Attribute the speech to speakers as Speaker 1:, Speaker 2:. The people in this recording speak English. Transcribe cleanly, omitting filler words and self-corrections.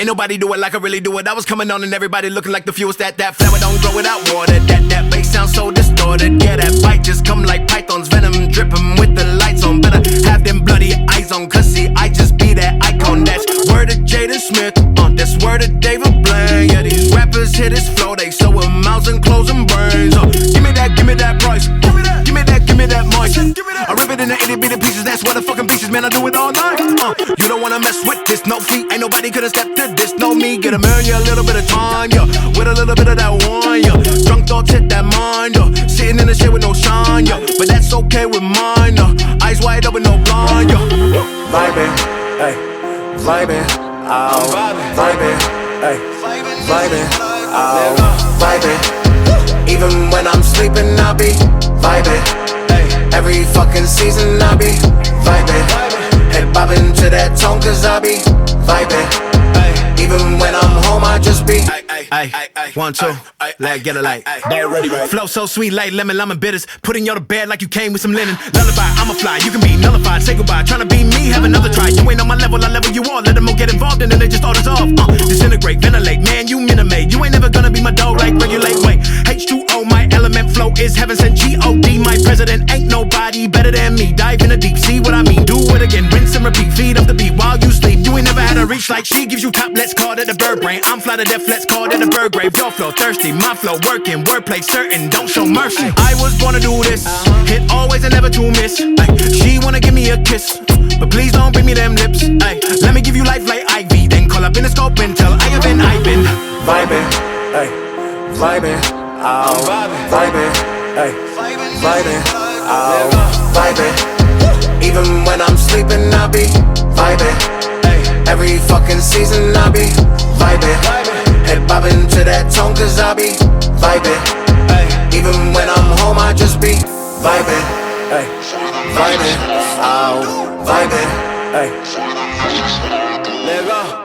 Speaker 1: Ain't nobody do it like I really do it. I was coming on and everybody looking like the fuels. That flower don't grow without water. That bass sounds so distorted. Yeah, that bite just come like pythons. Venom dripping with the lights on. Better have them bloody eyes on. Cause see, I just be that icon. That's word of Jaden Smith. That's word of David Blaine. Yeah, these rappers hit his flow. They so with mouths and clothes and brains. Give me that price. Give me that moist. I rip it into itty bitty pieces. That's why the fucking pieces, man. I do it all night. You don't wanna mess with this, no fee. Ain't nobody could've stepped to this, no me. Get a million, a little bit of time, yeah. With a little bit of that wine, yeah. Drunk thoughts hit that mind, yeah. Sitting in the shade with no shine, yeah. But that's okay with mine, yeah. Eyes wide open, no blind, yeah. Vibing, ay, vibing, ow. Vibing, ay, vibing, ow. Vibing. Even when I'm sleeping, I'll be vibing. Every fucking season, I'll be vibing. Head bobbing to that tone, cause I be vibing. Even when I'm home, I just be. 1, 2, like get a light. Flow so sweet like lemon bitters. Putting you to bed like you came with some linen. Lullaby, I'ma fly, you can be nullified. Say goodbye, tryna be me, have another try. You ain't on my level, I level you all. Let them all get involved and then they just all dissolve. Disintegrate, ventilate, man, you minimate. You ain't never gonna be my dough like regulate. Wait, H2O, my element flow is heaven sent. G-O-D, my president, ain't nobody better than me. Dive in the deep, see what I mean. Do it again, rinse and repeat. Feed up the beat while you sleep. You ain't never had a reach like she gives you top. Let's call it the bird brain. I'm fly to death, let's call it the bird grave. Bro flow thirsty, my flow working, wordplay certain, don't show mercy. I was born to do this, hit always and never to miss. She wanna give me a kiss, but please don't bring me them lips. Let me give you life like IV, then call up in the scope and tell I have been vibing, vibing, ow, vibing, vibing, ow, vibing. Even when I'm sleeping, I'll be vibing. Every fucking season, I'll be vibing. Head bobbing to that tone, cause I be vibing. Even when I'm home, I just be vibing. Vibing, ow, vibing. Let go.